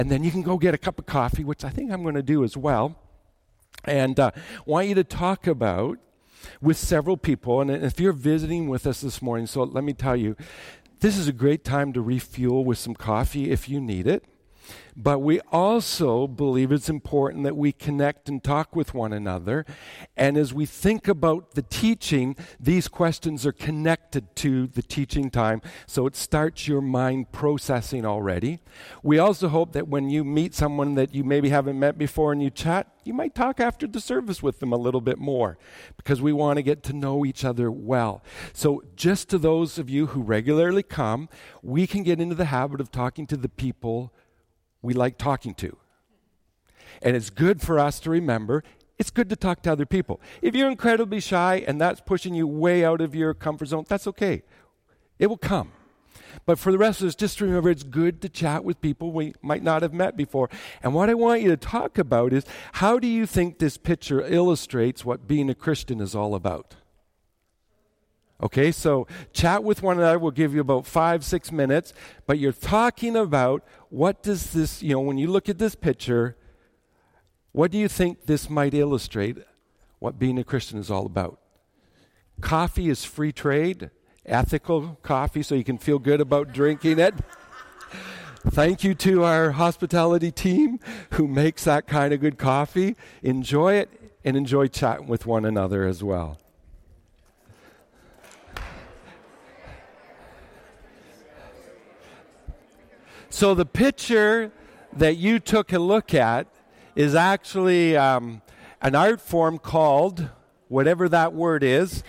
and then you can go get a cup of coffee, which I think I'm going to do as well. And want you to talk about with several people. And if you're visiting with us this morning, so let me tell you, this is a great time to refuel with some coffee if you need it. But we also believe it's important that we connect and talk with one another. And as we think about the teaching, these questions are connected to the teaching time. So it starts your mind processing already. We also hope that when you meet someone that you maybe haven't met before and you chat, you might talk after the service with them a little bit more because we want to get to know each other well. So just to those of you who regularly come, we can get into the habit of talking to the people we like talking to. And it's good for us to remember, it's good to talk to other people. If you're incredibly shy and that's pushing you way out of your comfort zone, that's okay. It will come. But for the rest of us, just remember it's good to chat with people we might not have met before. And what I want you to talk about is, how do you think this picture illustrates what being a Christian is all about? Okay, so chat with one another. We'll give you about 5-6 minutes. But you're talking about, what does this, when you look at this picture, what do you think this might illustrate what being a Christian is all about? Coffee is free trade, ethical coffee, so you can feel good about drinking it. Thank you to our hospitality team who makes that kind of good coffee. Enjoy it and enjoy chatting with one another as well. So the picture that you took a look at is actually an art form called, whatever that word is,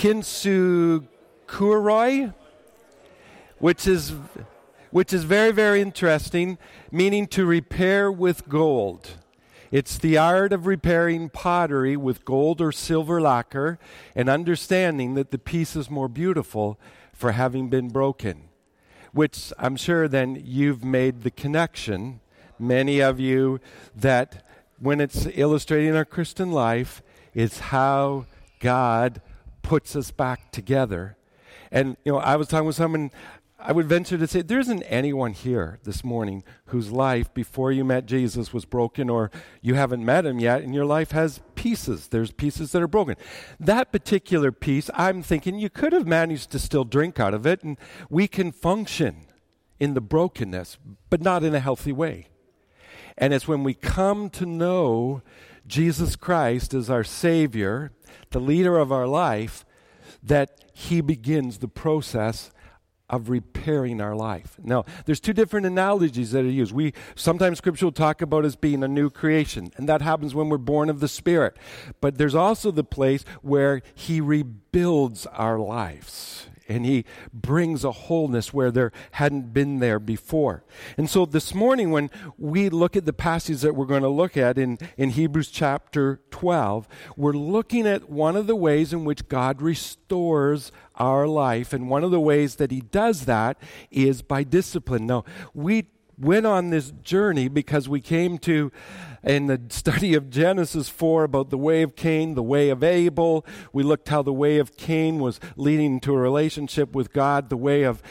kintsukuroi, which is very, very interesting, meaning to repair with gold. It's the art of repairing pottery with gold or silver lacquer and understanding that the piece is more beautiful for having been broken. Which I'm sure then you've made the connection, many of you, that when it's illustrating our Christian life, is how God puts us back together. And, I was talking with someone, I would venture to say there isn't anyone here this morning whose life before you met Jesus was broken, or you haven't met him yet and your life has pieces. There's pieces that are broken. That particular piece, I'm thinking you could have managed to still drink out of it, and we can function in the brokenness, but not in a healthy way. And it's when we come to know Jesus Christ as our Savior, the leader of our life, that he begins the process of repairing our life. Now, there's two different analogies that are used. Sometimes Scripture will talk about us being a new creation, and that happens when we're born of the Spirit. But there's also the place where he rebuilds our lives, and he brings a wholeness where there hadn't been there before. And so this morning, when we look at the passage that we're going to look at in Hebrews chapter 12, we're looking at one of the ways in which God restores our life. And one of the ways that he does that is by discipline. Now, we went on this journey because we came to, in the study of Genesis 4, about the way of Cain, the way of Abel. We looked how the way of Cain was leading to a relationship with God. The way of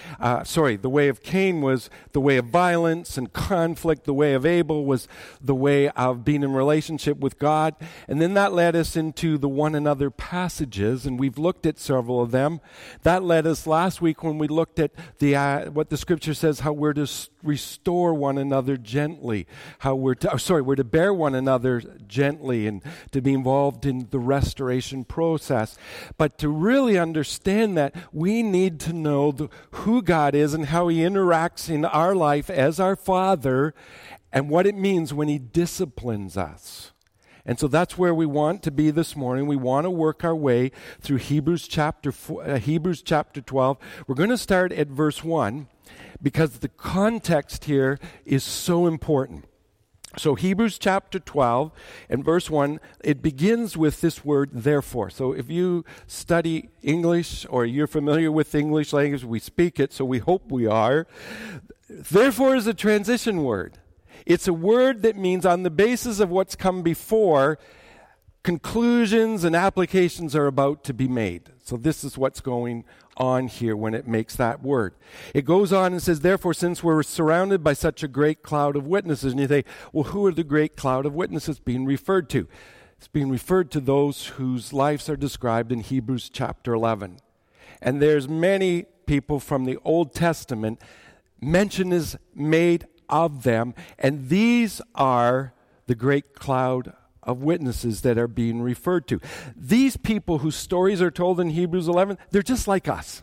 Cain was the way of violence and conflict. The way of Abel was the way of being in relationship with God. And then that led us into the one another passages, and we've looked at several of them. That led us last week when we looked at what the Scripture says, how we're to restore one another gently, how we're to bear one another gently and to be involved in the restoration process. But to really understand that, we need to know who God is and how he interacts in our life as our Father, and what it means when he disciplines us. And so that's where we want to be this morning. We want to work our way through Hebrews chapter 12. We're going to start at verse 1 because the context here is so important. So Hebrews chapter 12 and verse 1, it begins with this word, therefore. So if you study English or you're familiar with English language, we speak it, so we hope we are. Therefore is a transition word. It's a word that means on the basis of what's come before, conclusions and applications are about to be made. So this is what's going on here when it makes that word. It goes on and says, therefore, since we're surrounded by such a great cloud of witnesses, and you think, well, who are the great cloud of witnesses being referred to? It's being referred to those whose lives are described in Hebrews chapter 11. And there's many people from the Old Testament, mention is made of them, and these are the great cloud of witnesses that are being referred to. These people whose stories are told in Hebrews 11, they're just like us.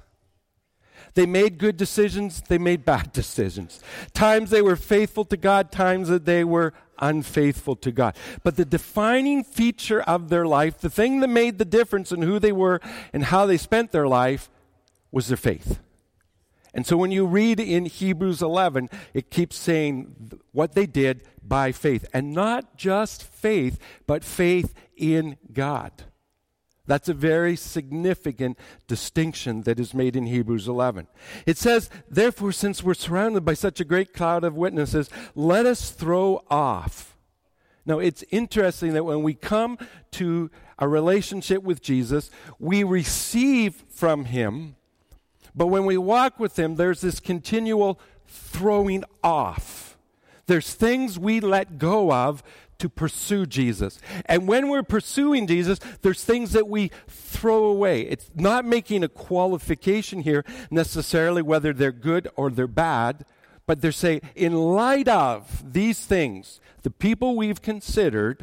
They made good decisions, they made bad decisions. Times they were faithful to God, times that they were unfaithful to God. But the defining feature of their life, the thing that made the difference in who they were and how they spent their life, was their faith. And so when you read in Hebrews 11, it keeps saying what they did by faith. And not just faith, but faith in God. That's a very significant distinction that is made in Hebrews 11. It says, therefore, since we're surrounded by such a great cloud of witnesses, let us throw off. Now, it's interesting that when we come to a relationship with Jesus, we receive from him. But when we walk with him, there's this continual throwing off. There's things we let go of to pursue Jesus. And when we're pursuing Jesus, there's things that we throw away. It's not making a qualification here necessarily whether they're good or they're bad, but they're saying, in light of these things, the people we've considered,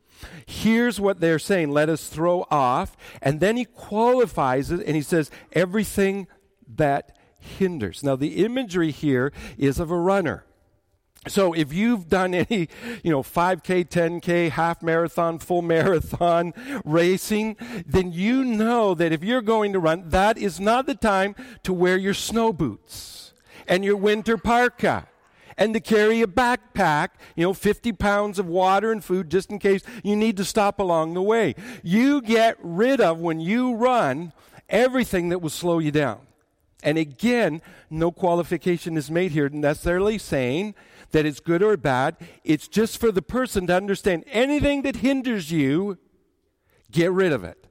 here's what they're saying, let us throw off. And then he qualifies it and he says, everything that hinders. Now, the imagery here is of a runner. So if you've done any, 5K, 10K, half marathon, full marathon racing, then you know that if you're going to run, that is not the time to wear your snow boots and your winter parka and to carry a backpack, 50 pounds of water and food just in case you need to stop along the way. You get rid of, when you run, everything that will slow you down. And again, no qualification is made here necessarily saying that it's good or bad. It's just for the person to understand anything that hinders you, get rid of it.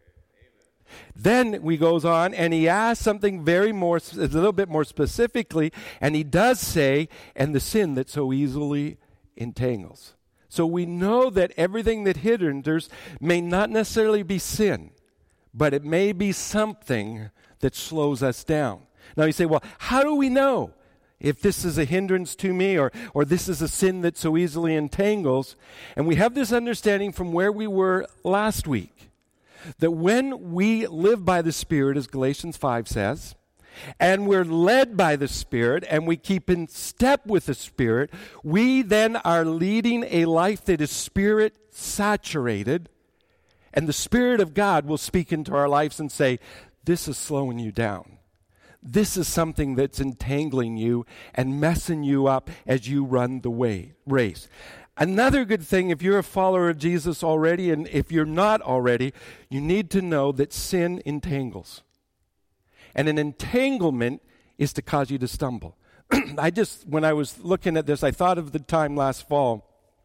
Then he goes on and he asks something a little bit more specifically, and he does say, and the sin that so easily entangles. So we know that everything that hinders may not necessarily be sin, but it may be something that slows us down. Now you say, well, how do we know if this is a hindrance to me or this is a sin that so easily entangles? And we have this understanding from where we were last week, that when we live by the Spirit, as Galatians 5 says, and we're led by the Spirit, and we keep in step with the Spirit, we then are leading a life that is Spirit-saturated, and the Spirit of God will speak into our lives and say, this is slowing you down. This is something that's entangling you and messing you up as you run the race. Another good thing, if you're a follower of Jesus already, and if you're not already, you need to know that sin entangles. And an entanglement is to cause you to stumble. When I was looking at this, I thought of the time last fall.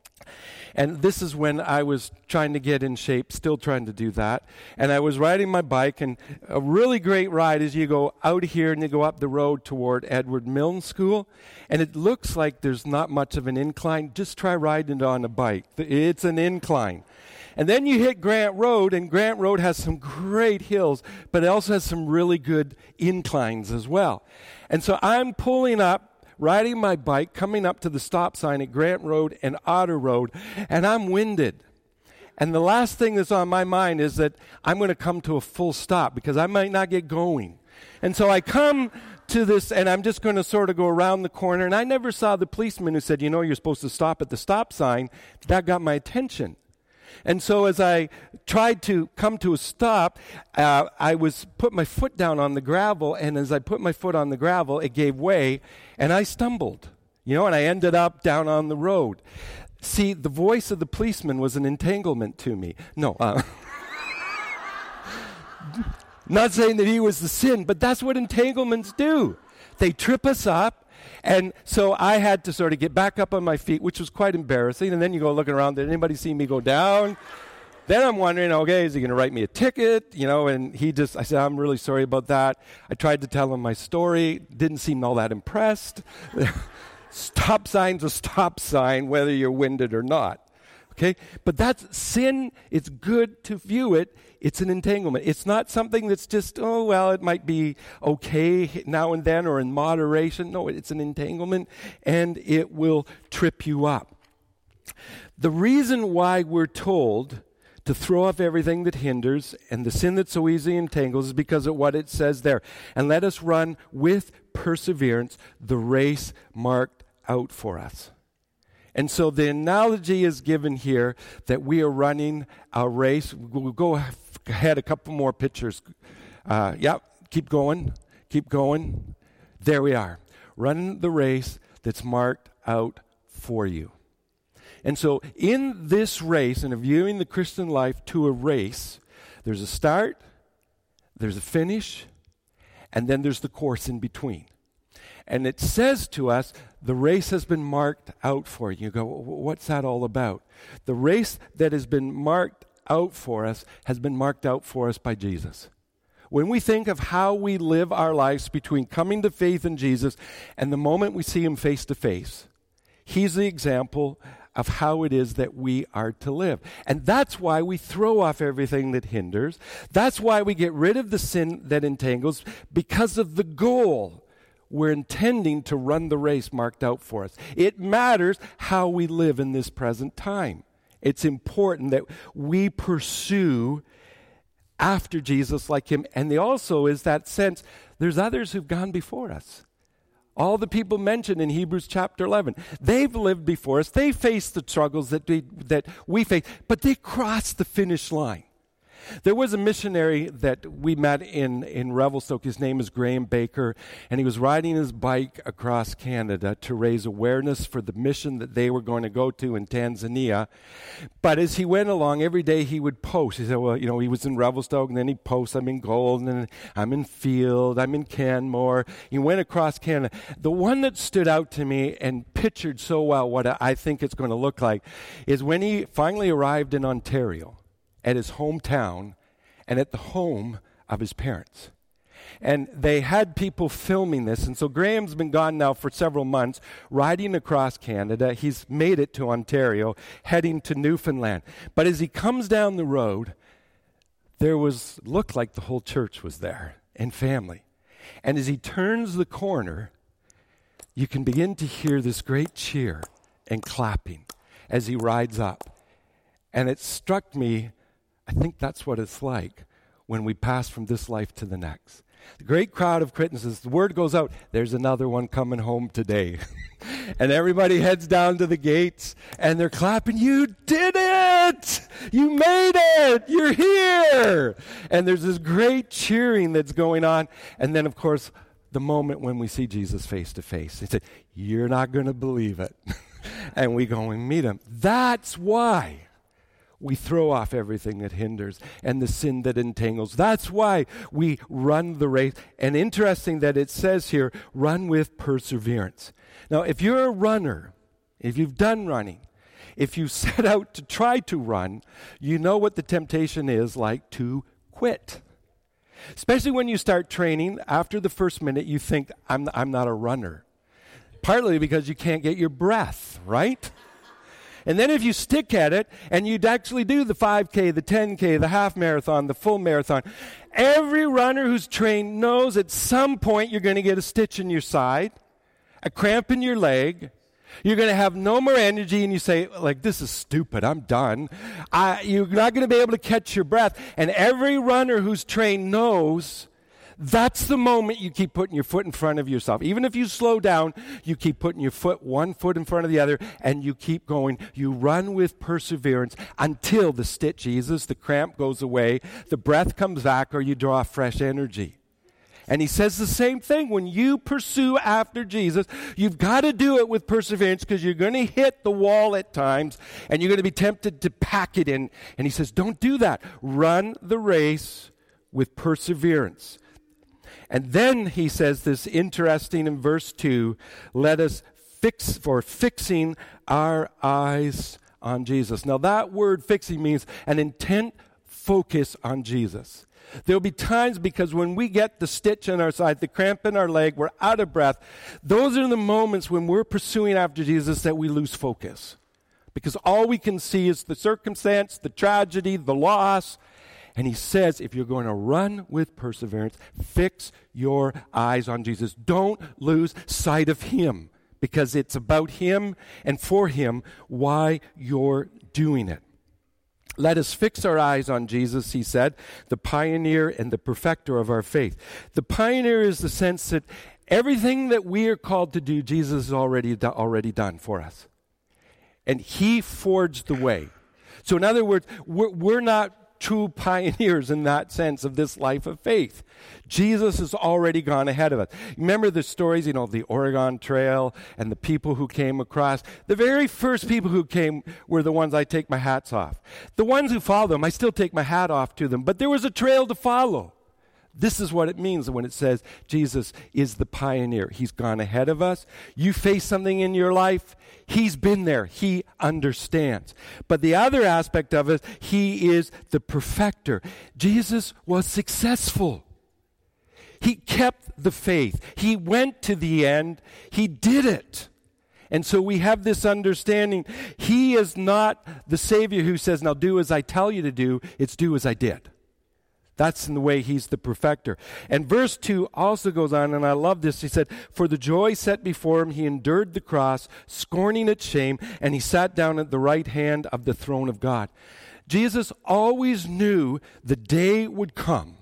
And this is when I was trying to get in shape, still trying to do that. And I was riding my bike, and a really great ride is you go out here and you go up the road toward Edward Milne School. And it looks like there's not much of an incline. Just try riding it on a bike. It's an incline. And then you hit Grant Road, and Grant Road has some great hills, but it also has some really good inclines as well. And so I'm pulling up, riding my bike, coming up to the stop sign at Grant Road and Otter Road, and I'm winded. And the last thing that's on my mind is that I'm going to come to a full stop because I might not get going. And so I come to this, and I'm just going to sort of go around the corner, and I never saw the policeman who said, you're supposed to stop at the stop sign. That got my attention. And so as I tried to come to a stop, I put my foot down on the gravel, and as I put my foot on the gravel, it gave way, and I stumbled, and I ended up down on the road. See, the voice of the policeman was an entanglement to me. No, not saying that he was the sin, but that's what entanglements do. They trip us up. And so I had to sort of get back up on my feet, which was quite embarrassing. And then you go looking around, did anybody see me go down? Then I'm wondering, okay, is he going to write me a ticket? And I said, I'm really sorry about that. I tried to tell him my story, didn't seem all that impressed. Stop sign's a stop sign, whether you're winded or not. Okay? But that's sin. It's good to view it. It's an entanglement. It's not something that's just, it might be okay now and then or in moderation. No, it's an entanglement, and it will trip you up. The reason why we're told to throw off everything that hinders and the sin that so easily entangles is because of what it says there. And let us run with perseverance the race marked out for us. And so the analogy is given here that we are running a race. We'll go ahead a couple more pictures. Keep going. There we are. Running the race that's marked out for you. And so in this race, and viewing the Christian life to a race, there's a start, there's a finish, and then there's the course in between. And it says to us, the race has been marked out for you. You go, what's that all about? The race that has been marked out for us has been marked out for us by Jesus. When we think of how we live our lives between coming to faith in Jesus and the moment we see him face to face, he's the example of how it is that we are to live. And that's why we throw off everything that hinders. That's why we get rid of the sin that entangles, because of the goal. We're intending to run the race marked out for us. It matters how we live in this present time. It's important that we pursue after Jesus like him. And there also is that sense, there's others who've gone before us. All the people mentioned in Hebrews chapter 11, they've lived before us. They faced the struggles that we face, but they crossed the finish line. There was a missionary that we met in Revelstoke. His name is Graham Baker, and he was riding his bike across Canada to raise awareness for the mission that they were going to go to in Tanzania. But as he went along, every day he would post. He said, he was in Revelstoke, and then he'd post, I'm in Golden, and I'm in Field, I'm in Canmore. He went across Canada. The one that stood out to me and pictured so well what I think it's going to look like is when he finally arrived in Ontario, at his hometown and at the home of his parents. And they had people filming this. And so Graham's been gone now for several months, riding across Canada. He's made it to Ontario, heading to Newfoundland. But as he comes down the road, looked like the whole church was there and family. And as he turns the corner, you can begin to hear this great cheer and clapping as he rides up. And it struck me, I think that's what it's like when we pass from this life to the next. The great crowd of witnesses, the word goes out, there's another one coming home today. And everybody heads down to the gates, and they're clapping, you did it! You made it! You're here! And there's this great cheering that's going on. And then, of course, the moment when we see Jesus face to face, they say, you're not going to believe it. And we go and meet him. That's why we throw off everything that hinders and the sin that entangles. That's why we run the race. And interesting that it says here, run with perseverance. Now, if you're a runner, if you've done running, if you set out to try to run, you know what the temptation is like to quit. Especially when you start training, after the first minute, you think, I'm not a runner. Partly because you can't get your breath, right? And then if you stick at it and you'd actually do the 5K, the 10K, the half marathon, the full marathon, every runner who's trained knows at some point you're going to get a stitch in your side, a cramp in your leg. You're going to have no more energy, and you say, this is stupid. I'm done. You're not going to be able to catch your breath. And every runner who's trained knows that's the moment you keep putting your foot in front of yourself. Even if you slow down, you keep putting your one foot in front of the other, and you keep going. You run with perseverance until the stitch eases, the cramp goes away, the breath comes back, or you draw fresh energy. And he says the same thing. When you pursue after Jesus, you've got to do it with perseverance, because you're going to hit the wall at times, and you're going to be tempted to pack it in. And he says, don't do that. Run the race with perseverance. And then he says this interesting in verse 2, let us fixing our eyes on Jesus. Now that word fixing means an intent focus on Jesus. There'll be times, because when we get the stitch in our side, the cramp in our leg, we're out of breath. Those are the moments when we're pursuing after Jesus that we lose focus. Because all we can see is the circumstance, the tragedy, the loss. And he says, if you're going to run with perseverance, fix your eyes on Jesus. Don't lose sight of him, because it's about him and for him why you're doing it. Let us fix our eyes on Jesus, he said, the pioneer and the perfecter of our faith. The pioneer is the sense that everything that we are called to do, Jesus has already done for us. And he forged the way. So in other words, we're not true pioneers in that sense of this life of faith. Jesus has already gone ahead of us. Remember the stories, the Oregon Trail and the people who came across. The very first people who came were the ones I take my hats off. The ones who follow them, I still take my hat off to them. But there was a trail to follow. This is what it means when it says Jesus is the pioneer. He's gone ahead of us. You face something in your life, he's been there. He understands. But the other aspect of it, he is the perfecter. Jesus was successful. He kept the faith. He went to the end. He did it. And so we have this understanding. He is not the Savior who says, now do as I tell you to do. It's do as I did. That's in the way he's the perfecter. And verse 2 also goes on, and I love this. He said, for the joy set before him, he endured the cross, scorning its shame, and he sat down at the right hand of the throne of God. Jesus always knew the day would come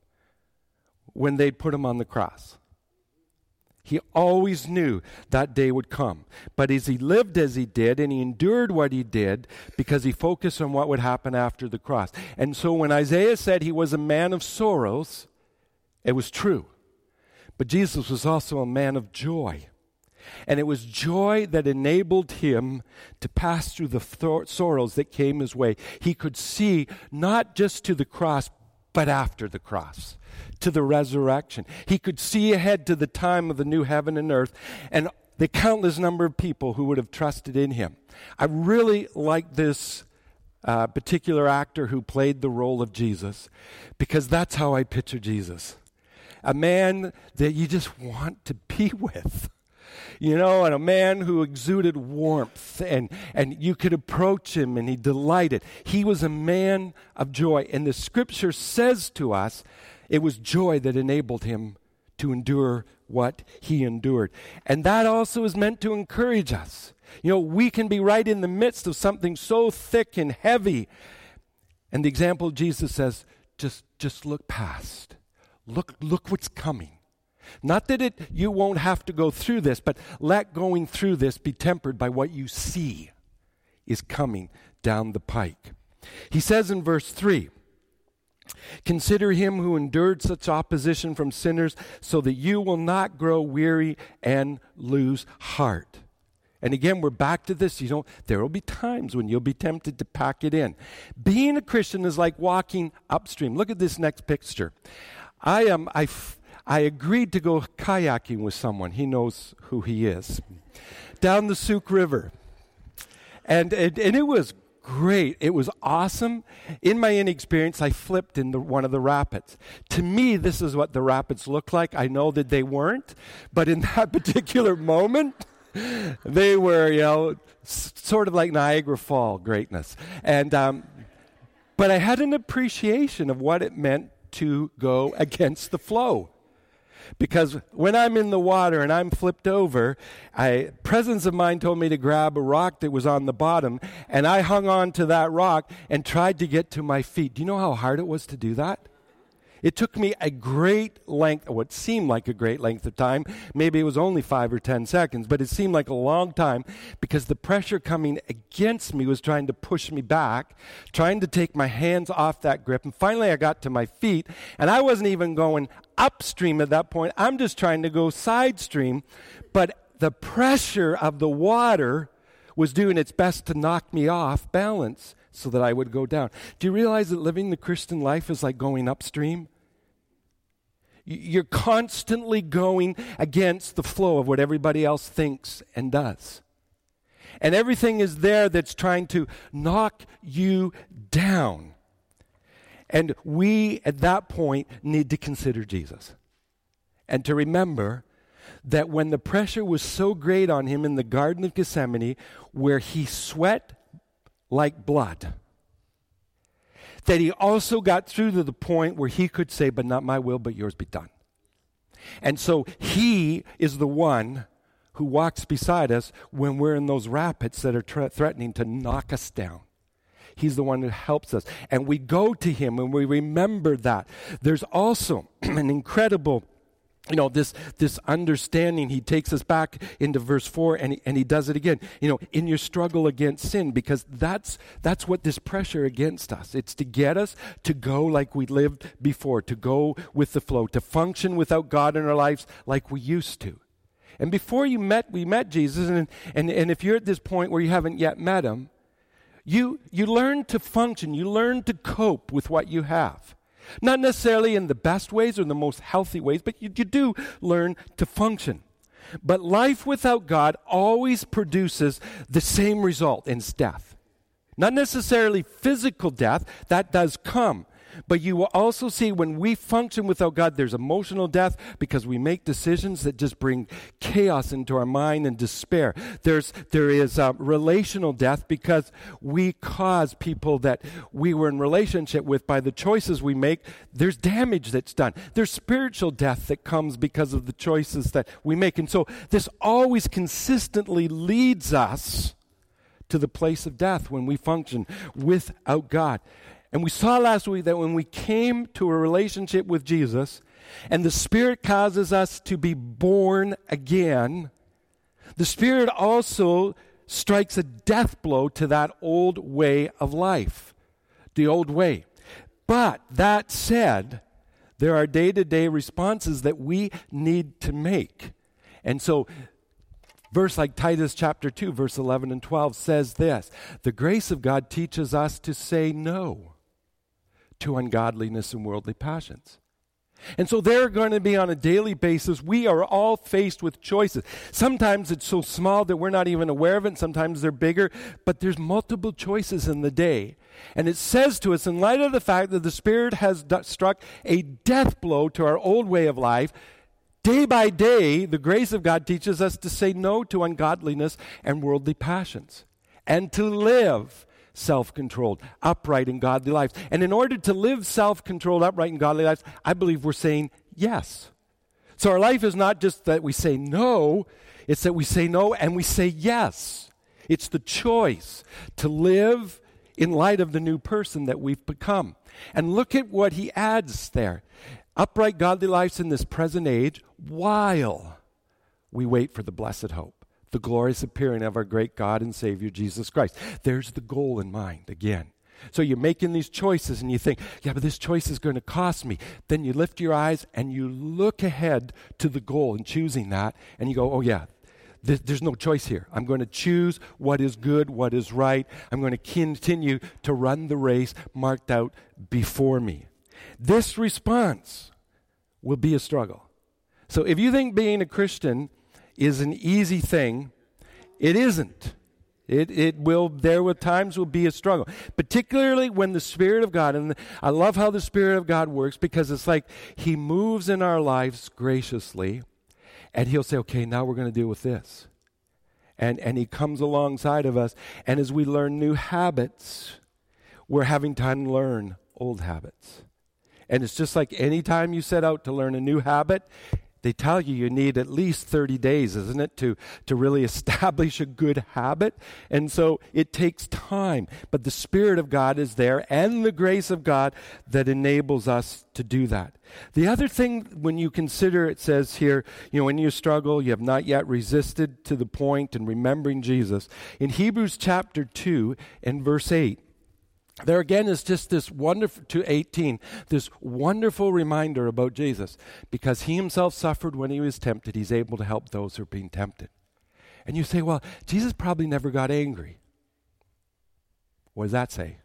when they'd put him on the cross. He always knew that day would come. But as he lived as he did, and he endured what he did, because he focused on what would happen after the cross. And so when Isaiah said he was a man of sorrows, it was true. But Jesus was also a man of joy. And it was joy that enabled him to pass through the sorrows that came his way. He could see not just to the cross, but after the cross, to the resurrection. He could see ahead to the time of the new heaven and earth and the countless number of people who would have trusted in him. I really like this particular actor who played the role of Jesus, because that's how I picture Jesus. A man that you just want to be with. And a man who exuded warmth, and you could approach him and he delighted. He was a man of joy. And the scripture says to us, it was joy that enabled him to endure what he endured. And that also is meant to encourage us. We can be right in the midst of something so thick and heavy. And the example of Jesus says, just look past. Look what's coming. Not that you won't have to go through this, but let going through this be tempered by what you see is coming down the pike. He says in verse 3, consider him who endured such opposition from sinners, so that you will not grow weary and lose heart. And again, we're back to this. There will be times when you'll be tempted to pack it in. Being a Christian is like walking upstream. Look at this next picture. I agreed to go kayaking with someone. He knows who he is. Down the Souk River. And it was great. It was awesome. In my inexperience, I flipped in one of the rapids. To me, this is what the rapids look like. I know that they weren't. But in that particular moment, they were, sort of like Niagara Falls greatness. And but I had an appreciation of what it meant to go against the flow. Because when I'm in the water and I'm flipped over, presence of mind told me to grab a rock that was on the bottom, and I hung on to that rock and tried to get to my feet. Do you know how hard it was to do that? It took me a great length, what seemed like a great length of time. Maybe it was only 5 or 10 seconds, but it seemed like a long time, because the pressure coming against me was trying to push me back, trying to take my hands off that grip. And finally I got to my feet, and I wasn't even going upstream at that point. I'm just trying to go side stream. But the pressure of the water was doing its best to knock me off balance so that I would go down. Do you realize that living the Christian life is like going upstream? You're constantly going against the flow of what everybody else thinks and does. And everything is there that's trying to knock you down. And we, at that point, need to consider Jesus. And to remember that when the pressure was so great on him in the Garden of Gethsemane, where he sweat like blood, that he also got through to the point where he could say, but not my will, but yours be done. And so he is the one who walks beside us when we're in those rapids that are threatening to knock us down. He's the one who helps us. And we go to him and we remember that. There's also an incredible, this understanding. He takes us back into verse 4 and he does it again. In your struggle against sin, because that's what this pressure against us. It's to get us to go like we lived before, to go with the flow, to function without God in our lives like we used to. And before we met Jesus, and if you're at this point where you haven't yet met him, you learn to function, you learn to cope with what you have. Not necessarily in the best ways or the most healthy ways, but you do learn to function. But life without God always produces the same result, and it's death. Not necessarily physical death, that does come. But you will also see when we function without God, there's emotional death because we make decisions that just bring chaos into our mind and despair. There is relational death because we cause people that we were in relationship with by the choices we make. There's damage that's done. There's spiritual death that comes because of the choices that we make. And so this always consistently leads us to the place of death when we function without God. And we saw last week that when we came to a relationship with Jesus and the Spirit causes us to be born again, the Spirit also strikes a death blow to that old way of life, the old way. But that said, there are day-to-day responses that we need to make. And so verse like Titus chapter 2, verse 11 and 12 says this: the grace of God teaches us to say no to ungodliness and worldly passions. And so they're going to be on a daily basis. We are all faced with choices. Sometimes it's so small that we're not even aware of it. Sometimes they're bigger. But there's multiple choices in the day. And it says to us, in light of the fact that the Spirit has struck a death blow to our old way of life, day by day, the grace of God teaches us to say no to ungodliness and worldly passions and to live self-controlled, upright, and godly lives. And in order to live self-controlled, upright, and godly lives, I believe we're saying yes. So our life is not just that we say no, it's that we say no and we say yes. It's the choice to live in light of the new person that we've become. And look at what he adds there. Upright, godly lives in this present age while we wait for the blessed hope, the glorious appearing of our great God and Savior, Jesus Christ. There's the goal in mind again. So you're making these choices and you think, yeah, but this choice is going to cost me. Then you lift your eyes and you look ahead to the goal in choosing that, and you go, oh yeah, there's no choice here. I'm going to choose what is good, what is right. I'm going to continue to run the race marked out before me. This response will be a struggle. So if you think being a Christian is an easy thing, it isn't. There will times will be a struggle, particularly when the Spirit of God, and I love how the Spirit of God works, because it's like he moves in our lives graciously, and he'll say, okay, now we're going to deal with this. And he comes alongside of us, and as we learn new habits, we're having time to learn old habits. And it's just like any time you set out to learn a new habit, they tell you need at least 30 days, isn't it, to really establish a good habit. And so it takes time. But the Spirit of God is there and the grace of God that enables us to do that. The other thing, when you consider, it says here, when you struggle, you have not yet resisted to the point in remembering Jesus. In Hebrews chapter 2 and verse 8, there again is just this wonderful, to 18, this wonderful reminder about Jesus. Because he himself suffered when he was tempted, he's able to help those who are being tempted. And you say, well, Jesus probably never got angry. What does that say?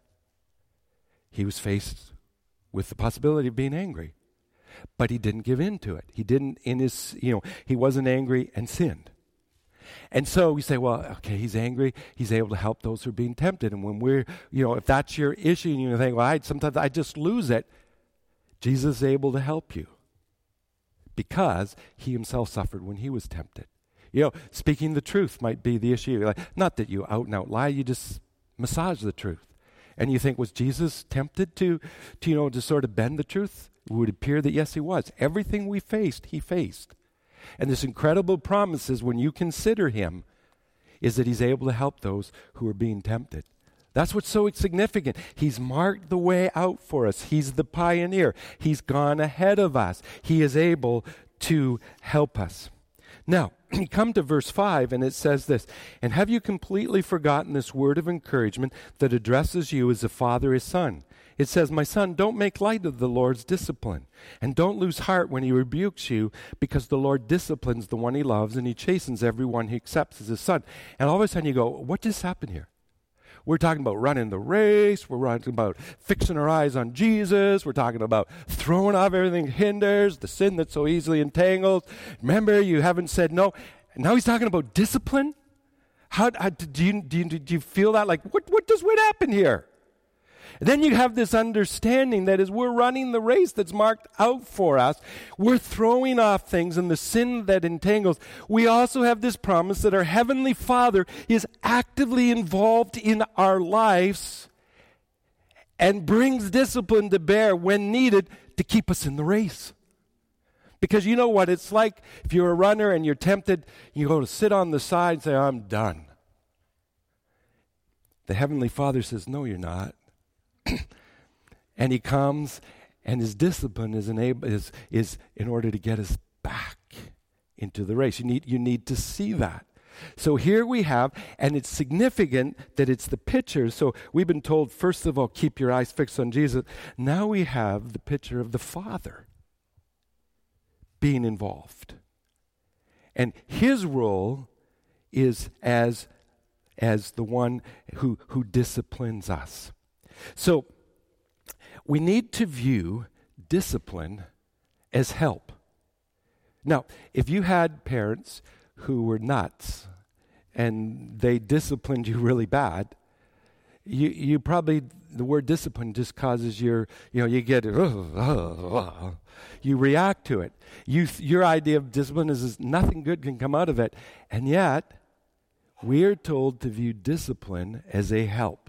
He was faced with the possibility of being angry. But he didn't give in to it. He didn't, he wasn't angry and sinned. And so we say, well, okay, he's angry. He's able to help those who are being tempted. And when we're, if that's your issue and you think, well, sometimes I just lose it, Jesus is able to help you because he himself suffered when he was tempted. Speaking the truth might be the issue. Not that you out and out lie, you just massage the truth. And you think, was Jesus tempted to sort of bend the truth? It would appear that yes, he was. Everything we faced, he faced. And this incredible promise is when you consider him, is that he's able to help those who are being tempted. That's what's so significant. He's marked the way out for us. He's the pioneer. He's gone ahead of us. He is able to help us. Now, come to verse 5, and it says this, "And have you completely forgotten this word of encouragement that addresses you as a father his son? It says, 'My son, don't make light of the Lord's discipline, and don't lose heart when he rebukes you, because the Lord disciplines the one he loves, and he chastens everyone he accepts as his son.'" And all of a sudden you go, what just happened here? We're talking about running the race. We're talking about fixing our eyes on Jesus. We're talking about throwing off everything that hinders, the sin that so easily entangles. Remember, you haven't said no. Now he's talking about discipline. How do you feel that? Like, what happen here? And then you have this understanding that as we're running the race that's marked out for us, we're throwing off things and the sin that entangles. We also have this promise that our Heavenly Father is actively involved in our lives and brings discipline to bear when needed to keep us in the race. Because you know what it's like if you're a runner and you're tempted, you go to sit on the side and say, "I'm done." The Heavenly Father says, "No, you're not." And he comes, and his discipline is in order to get us back into the race. You need to see that. So here we have, and it's significant that it's the picture. So we've been told, first of all, keep your eyes fixed on Jesus. Now we have the picture of the Father being involved. And his role is as the one who disciplines us. So we need to view discipline as help. Now, if you had parents who were nuts and they disciplined you really bad, you probably, the word discipline just causes you get, you react to it. Your idea of discipline is nothing good can come out of it. And yet, we are told to view discipline as a help.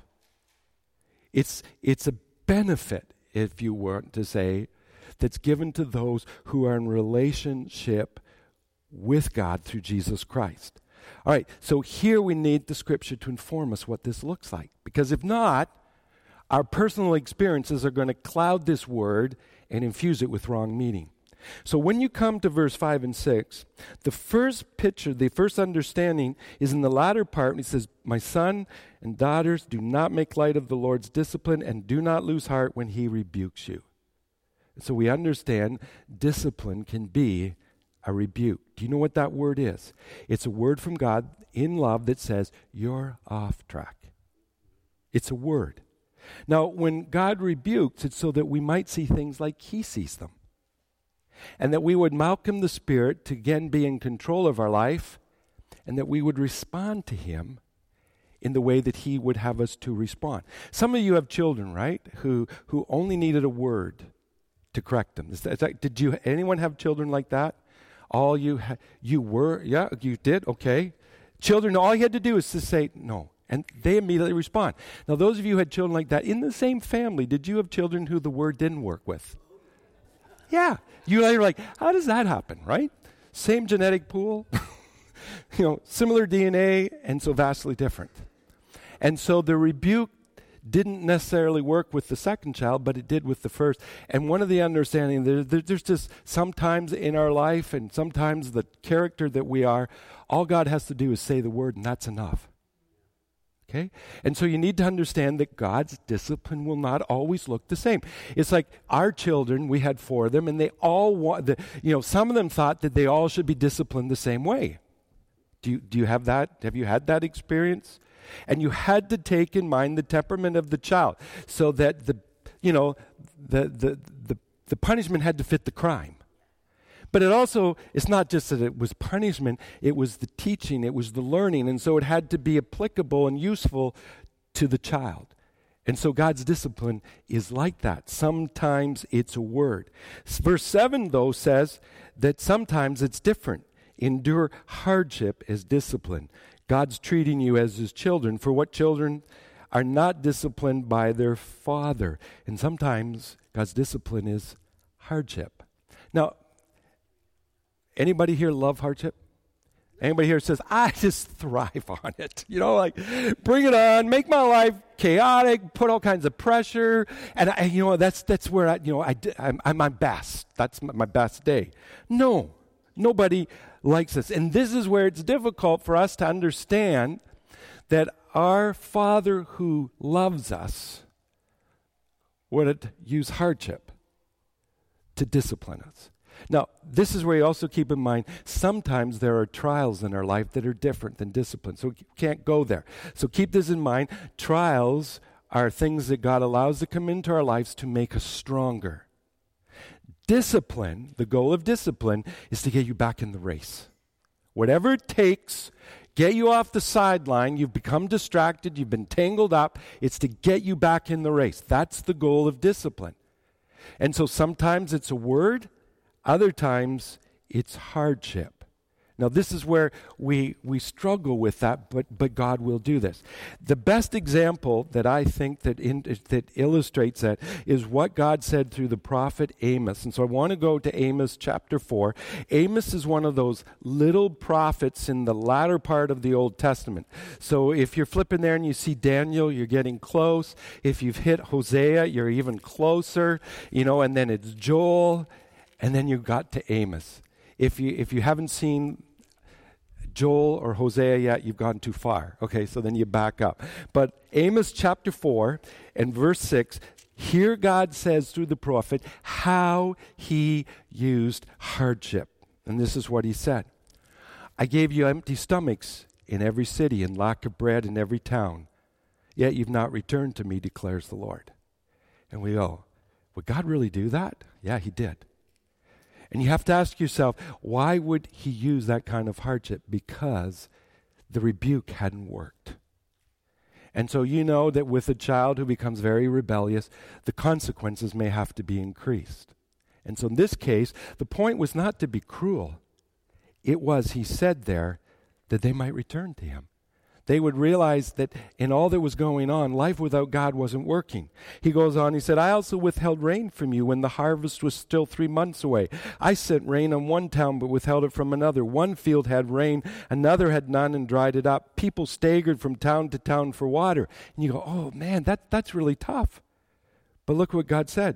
It's a benefit, if you want to say, that's given to those who are in relationship with God through Jesus Christ. All right, so here we need the Scripture to inform us what this looks like. Because if not, our personal experiences are going to cloud this word and infuse it with wrong meaning. So when you come to verse 5 and 6, the first picture, the first understanding is in the latter part. He says, "My son and daughters, do not make light of the Lord's discipline and do not lose heart when he rebukes you." So we understand discipline can be a rebuke. Do you know what that word is? It's a word from God in love that says, "You're off track." It's a word. Now, when God rebukes, it's so that we might see things like he sees them. And that we would welcome the Spirit to again be in control of our life, and that we would respond to him in the way that he would have us to respond. Some of you have children, right, who only needed a word to correct them. Did anyone have children like that? All you did? Okay. Children, all you had to do is to say no, and they immediately respond. Now, those of you who had children like that, in the same family, did you have children who the word didn't work with? Yeah. You're like, how does that happen, right? Same genetic pool, similar DNA, and so vastly different. And so the rebuke didn't necessarily work with the second child, but it did with the first. And one of the understanding, there's just sometimes in our life and sometimes the character that we are, all God has to do is say the word, and that's enough. Okay? And so you need to understand that God's discipline will not always look the same. It's like our children, we had 4 of them, and they all some of them thought that they all should be disciplined the same way. Do you have that? Have you had that experience? And you had to take in mind the temperament of the child so that the punishment had to fit the crime. But it's not just that it was punishment, it was the teaching, it was the learning, and so it had to be applicable and useful to the child. And so God's discipline is like that. Sometimes it's a word. Verse 7, though, says that sometimes it's different. Endure hardship as discipline. God's treating you as his children. For what children are not disciplined by their father? And sometimes God's discipline is hardship. Now, anybody here love hardship? Anybody here says, I just thrive on it. Bring it on, make my life chaotic, put all kinds of pressure. And that's where I'm my best. That's my best day. No, nobody likes this. And this is where it's difficult for us to understand that our Father who loves us would use hardship to discipline us. Now, this is where you also keep in mind, sometimes there are trials in our life that are different than discipline. So we can't go there. So keep this in mind. Trials are things that God allows to come into our lives to make us stronger. Discipline, the goal of discipline, is to get you back in the race. Whatever it takes, get you off the sideline. You've become distracted. You've been tangled up. It's to get you back in the race. That's the goal of discipline. And so sometimes it's a word. Other times, it's hardship. Now, this is where we struggle with that, but God will do this. The best example that I think that illustrates that is what God said through the prophet Amos. And so I want to go to Amos chapter 4. Amos is one of those little prophets in the latter part of the Old Testament. So if you're flipping there and you see Daniel, you're getting close. If you've hit Hosea, you're even closer. And then it's Joel. And then you got to Amos. If you haven't seen Joel or Hosea yet, you've gone too far. Okay, so then you back up. But Amos chapter 4 and verse 6, here God says through the prophet how he used hardship. And this is what he said. I gave you empty stomachs in every city and lack of bread in every town. Yet you've not returned to me, declares the Lord. And we go, would God really do that? Yeah, he did. And you have to ask yourself, why would he use that kind of hardship? Because the rebuke hadn't worked. And so you know that with a child who becomes very rebellious, the consequences may have to be increased. And so in this case, the point was not to be cruel. It was, he said there, that they might return to him. They would realize that in all that was going on, life without God wasn't working. He goes on, he said, I also withheld rain from you when the harvest was still 3 months away. I sent rain on one town but withheld it from another. One field had rain, another had none and dried it up. People staggered from town to town for water. And you go, oh man, that's really tough. But look what God said.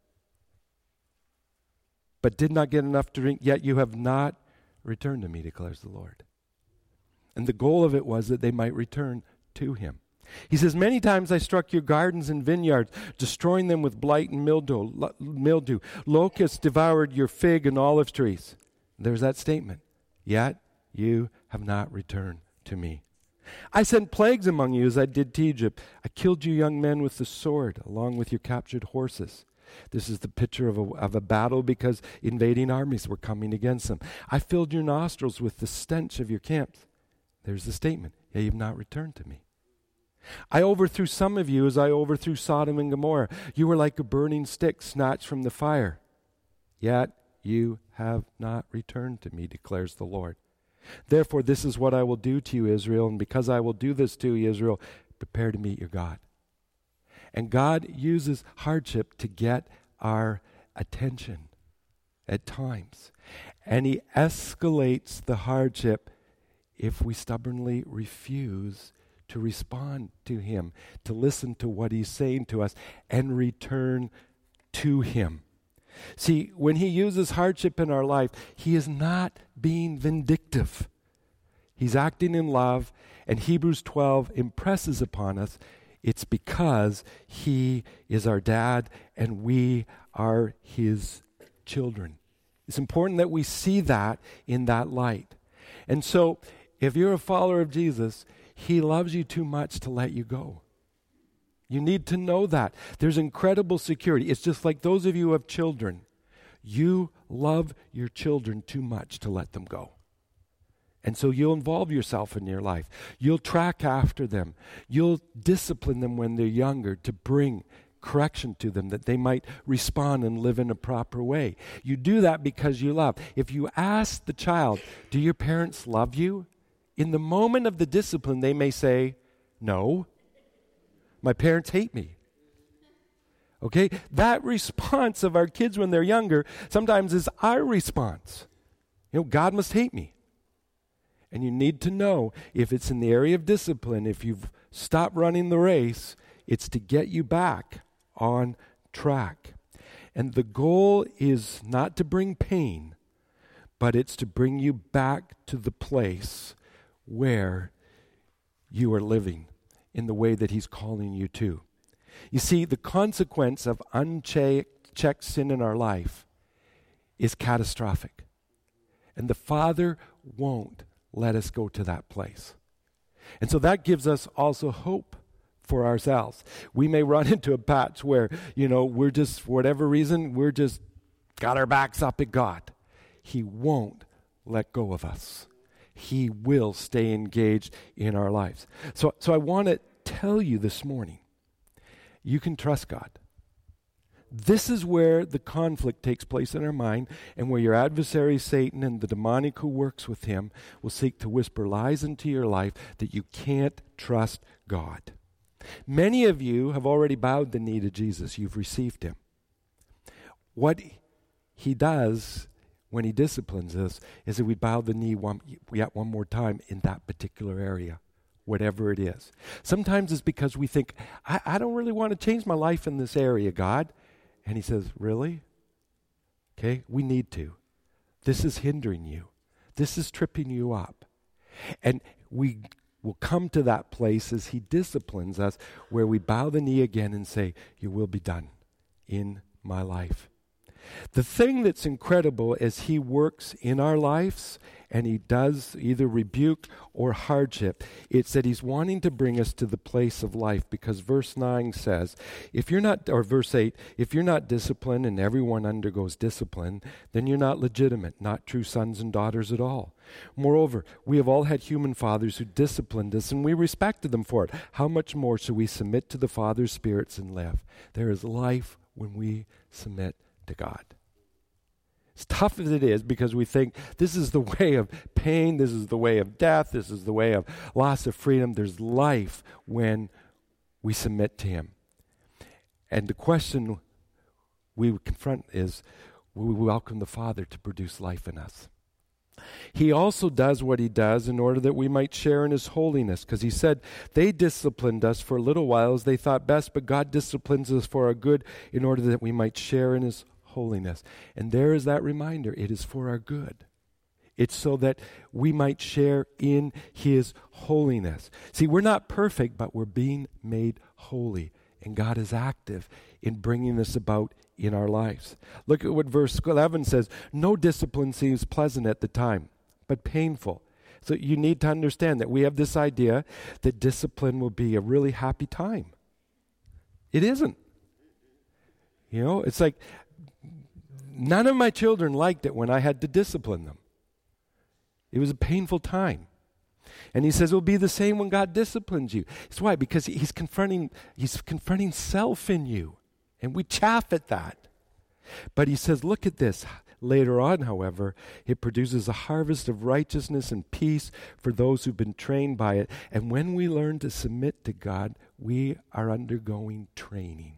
But did not get enough to drink, yet you have not returned to me, declares the Lord. And the goal of it was that they might return to him. He says, many times I struck your gardens and vineyards, destroying them with blight and mildew. Locusts devoured your fig and olive trees. There's that statement. Yet you have not returned to me. I sent plagues among you as I did to Egypt. I killed you young men with the sword, along with your captured horses. This is the picture of a battle because invading armies were coming against them. I filled your nostrils with the stench of your camps. There's the statement. Yeah, you've not returned to me. I overthrew some of you as I overthrew Sodom and Gomorrah. You were like a burning stick snatched from the fire. Yet you have not returned to me, declares the Lord. Therefore, this is what I will do to you, Israel, and because I will do this to you, Israel, prepare to meet your God. And God uses hardship to get our attention at times. And he escalates the hardship if we stubbornly refuse to respond to him, to listen to what he's saying to us, and return to him. See, when he uses hardship in our life, he is not being vindictive. He's acting in love, and Hebrews 12 impresses upon us it's because he is our dad and we are his children. It's important that we see that in that light. And so, if you're a follower of Jesus, he loves you too much to let you go. You need to know that. There's incredible security. It's just like those of you who have children. You love your children too much to let them go. And so you'll involve yourself in your life. You'll track after them. You'll discipline them when they're younger to bring correction to them, that they might respond and live in a proper way. You do that because you love. If you ask the child, do your parents love you? In the moment of the discipline, they may say, no, my parents hate me. Okay? That response of our kids when they're younger sometimes is our response. God must hate me. And you need to know, if it's in the area of discipline, if you've stopped running the race, it's to get you back on track. And the goal is not to bring pain, but it's to bring you back to the place where you are living in the way that He's calling you to. You see, the consequence of unchecked sin in our life is catastrophic. And the Father won't let us go to that place. And so that gives us also hope for ourselves. We may run into a patch where, we're just, for whatever reason, we're just got our backs up at God. He won't let go of us. He will stay engaged in our lives. So I want to tell you this morning, you can trust God. This is where the conflict takes place in our mind, and where your adversary, Satan, and the demonic who works with him will seek to whisper lies into your life that you can't trust God. Many of you have already bowed the knee to Jesus. You've received Him. What He does when He disciplines us is that we bow the knee one more time in that particular area, whatever it is. Sometimes it's because we think, I don't really want to change my life in this area, God. And He says, really? Okay, we need to. This is hindering you. This is tripping you up. And we will come to that place as He disciplines us, where we bow the knee again and say, your will be done in my life. The thing that's incredible is He works in our lives, and He does either rebuke or hardship. It's that He's wanting to bring us to the place of life, because verse 9 says, verse 8, if you're not disciplined, and everyone undergoes discipline, then you're not legitimate, not true sons and daughters at all. Moreover, we have all had human fathers who disciplined us, and we respected them for it. How much more should we submit to the Father's spirits and live? There is life when we submit to God. As tough as it is, because we think this is the way of pain, this is the way of death, this is the way of loss of freedom, there's life when we submit to Him. And the question we would confront is, will we welcome the Father to produce life in us? He also does what He does in order that we might share in His holiness, because He said they disciplined us for a little while as they thought best, but God disciplines us for our good in order that we might share in His holiness. And there is that reminder, it is for our good. It's so that we might share in His holiness. See, we're not perfect, but we're being made holy, and God is active in bringing this about in our lives. Look at what verse 11 says. No discipline seems pleasant at the time, but painful. So you need to understand that we have this idea that discipline will be a really happy time. It isn't. It's like none of my children liked it when I had to discipline them. It was a painful time. And He says it'll be the same when God disciplines you. It's why? Because He's confronting self in you. And we chaff at that. But He says, look at this. Later on, however, it produces a harvest of righteousness and peace for those who've been trained by it. And when we learn to submit to God, we are undergoing training.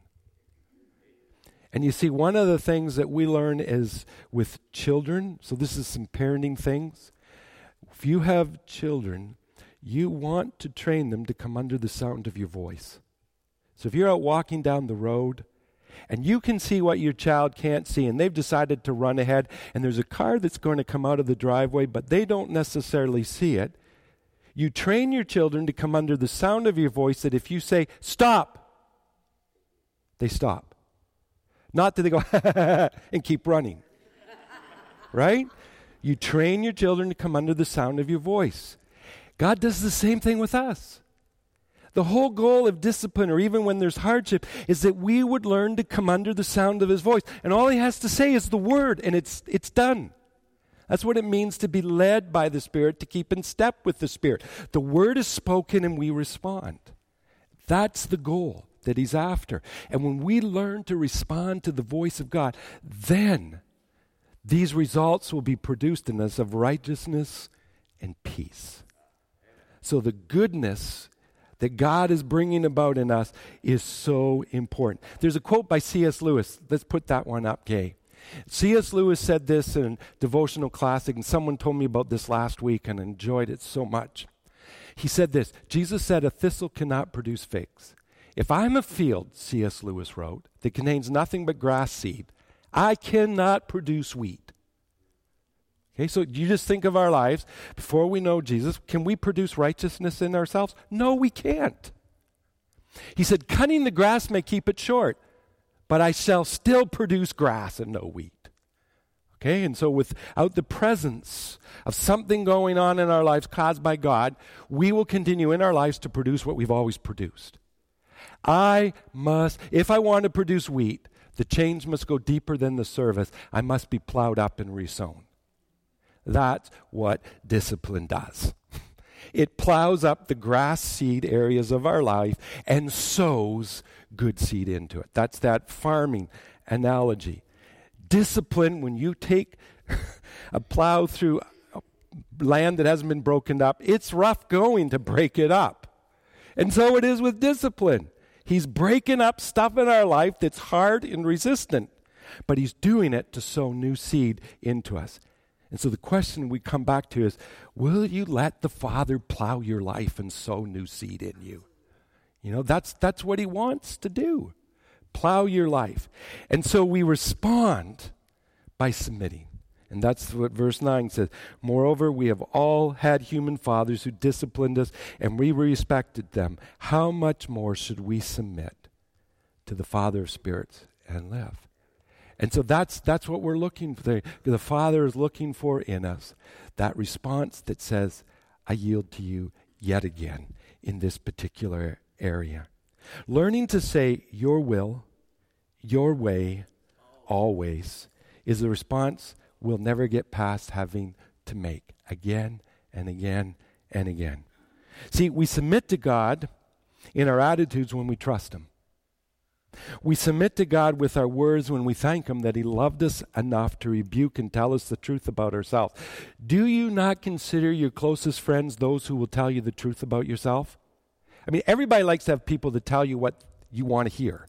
And you see, one of the things that we learn is with children, so this is some parenting things. If you have children, you want to train them to come under the sound of your voice. So if you're out walking down the road, and you can see what your child can't see, and they've decided to run ahead, and there's a car that's going to come out of the driveway, but they don't necessarily see it, you train your children to come under the sound of your voice, that if you say, stop, they stop. Not that they go, and keep running. Right? You train your children to come under the sound of your voice. God does the same thing with us. The whole goal of discipline, or even when there's hardship, is that we would learn to come under the sound of his voice. And all he has to say is the word, and it's done. That's what it means to be led by the Spirit, to keep in step with the Spirit. The word is spoken and we respond. That's the goal that he's after. And when we learn to respond to the voice of God, then these results will be produced in us of righteousness and peace. So the goodness that God is bringing about in us is so important. There's a quote by C.S. Lewis. Let's put that one up, Gay. C.S. Lewis said this in a devotional classic, and someone told me about this last week and enjoyed it so much. He said this: Jesus said, "A thistle cannot produce figs. If I'm a field," C.S. Lewis wrote, "that contains nothing but grass seed, I cannot produce wheat." Okay, so you just think of our lives before we know Jesus. Can we produce righteousness in ourselves? No, we can't. He said, "Cutting the grass may keep it short, but I shall still produce grass and no wheat." Okay, and so without the presence of something going on in our lives caused by God, we will continue in our lives to produce what we've always produced. If I want to produce wheat, the change must go deeper than the surface. I must be plowed up and resown. That's what discipline does. It plows up the grass seed areas of our life and sows good seed into it. That's that farming analogy. Discipline, when you take a plow through land that hasn't been broken up, it's rough going to break it up. And so it is with discipline. He's breaking up stuff in our life that's hard and resistant, but he's doing it to sow new seed into us. And so the question we come back to is, will you let the Father plow your life and sow new seed in you? You know, that's what he wants to do. Plow your life. And so we respond by submitting. And that's what verse 9 says. "Moreover, we have all had human fathers who disciplined us, and we respected them. How much more should we submit to the Father of spirits and live?" And so that's what we're looking for. The Father is looking for in us that response that says, "I yield to you yet again in this particular area." Learning to say your will, your way, always, is a response we'll never get past having to make again and again and again. See, we submit to God in our attitudes when we trust him. We submit to God with our words when we thank him that he loved us enough to rebuke and tell us the truth about ourselves. Do you not consider your closest friends those who will tell you the truth about yourself? I mean, everybody likes to have people that tell you what you want to hear.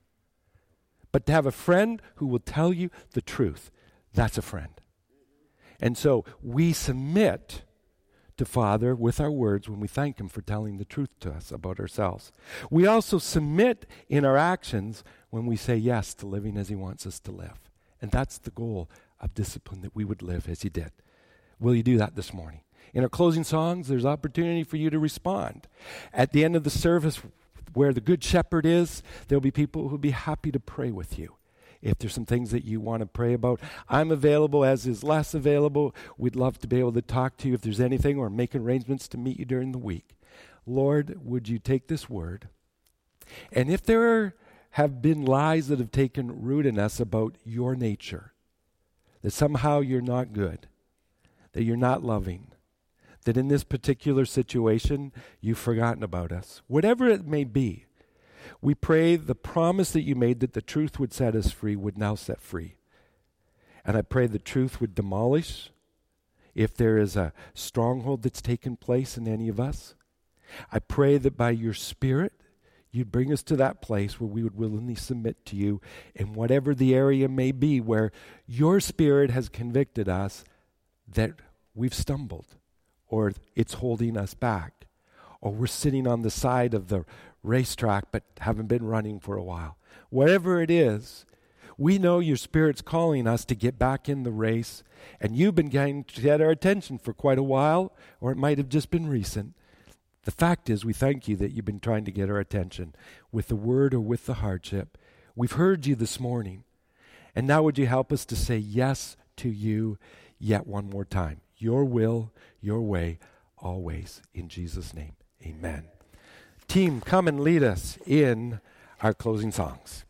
But to have a friend who will tell you the truth, that's a friend. And so we submit to Father with our words when we thank him for telling the truth to us about ourselves. We also submit in our actions when we say yes to living as he wants us to live. And that's the goal of discipline, that we would live as he did. Will you do that this morning? In our closing songs, there's opportunity for you to respond. At the end of the service, where the Good Shepherd is, there'll be people who'll be happy to pray with you. If there's some things that you want to pray about, I'm available, as is Les available. We'd love to be able to talk to you if there's anything, or make arrangements to meet you during the week. Lord, would you take this word? And if there have been lies that have taken root in us about your nature, that somehow you're not good, that you're not loving, that in this particular situation you've forgotten about us, whatever it may be, we pray the promise that you made that the truth would set us free would now set free. And I pray the truth would demolish if there is a stronghold that's taken place in any of us. I pray that by your Spirit, you'd bring us to that place where we would willingly submit to you in whatever the area may be where your Spirit has convicted us that we've stumbled, or it's holding us back, or we're sitting on the side of the racetrack but haven't been running for a while. Whatever it is, we know your Spirit's calling us to get back in the race, and you've been getting to get our attention for quite a while, or it might have just been recent. The fact is, we thank you that you've been trying to get our attention with the word or with the hardship. We've heard you this morning, and now would you help us to say yes to you yet one more time? Your will, your way, always. In Jesus' name, amen. Team, come and lead us in our closing songs.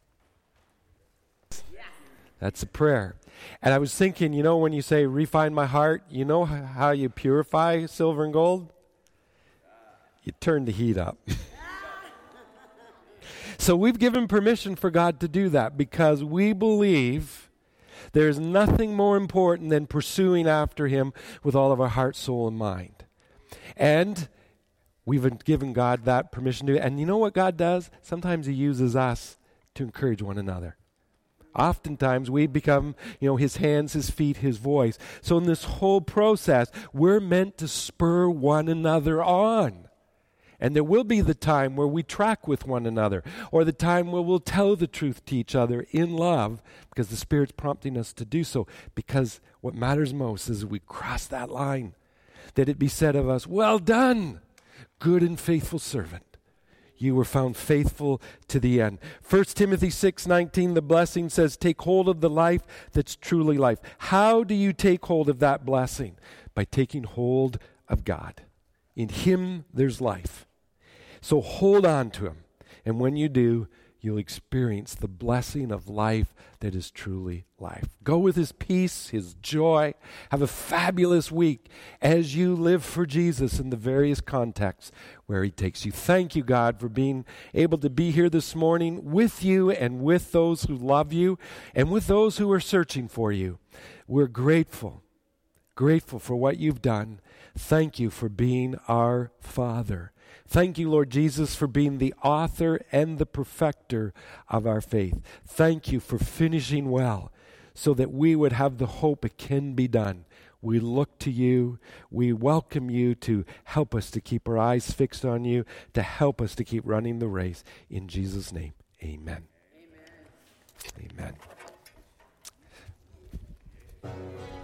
That's a prayer. And I was thinking, when you say refine my heart, you know how you purify silver and gold? You turn the heat up. So we've given permission for God to do that because we believe there's nothing more important than pursuing after Him with all of our heart, soul, and mind. And we've given God that permission to. And you know what God does? Sometimes He uses us to encourage one another. Oftentimes we become, His hands, His feet, His voice. So in this whole process, we're meant to spur one another on. And there will be the time where we track with one another, or the time where we'll tell the truth to each other in love, because the Spirit's prompting us to do so. Because what matters most is we cross that line, that it be said of us, well done, good and faithful servant. You were found faithful to the end. 1 Timothy 6:19, the blessing says, take hold of the life that's truly life. How do you take hold of that blessing? By taking hold of God. In Him there's life. So hold on to Him. And when you do, you'll experience the blessing of life that is truly life. Go with His peace, His joy. Have a fabulous week as you live for Jesus in the various contexts where He takes you. Thank you, God, for being able to be here this morning with you and with those who love you and with those who are searching for you. We're grateful for what you've done. Thank you for being our Father. Thank you, Lord Jesus, for being the author and the perfecter of our faith. Thank you for finishing well so that we would have the hope it can be done. We look to you. We welcome you to help us to keep our eyes fixed on you, to help us to keep running the race. In Jesus' name, amen. Amen. Amen.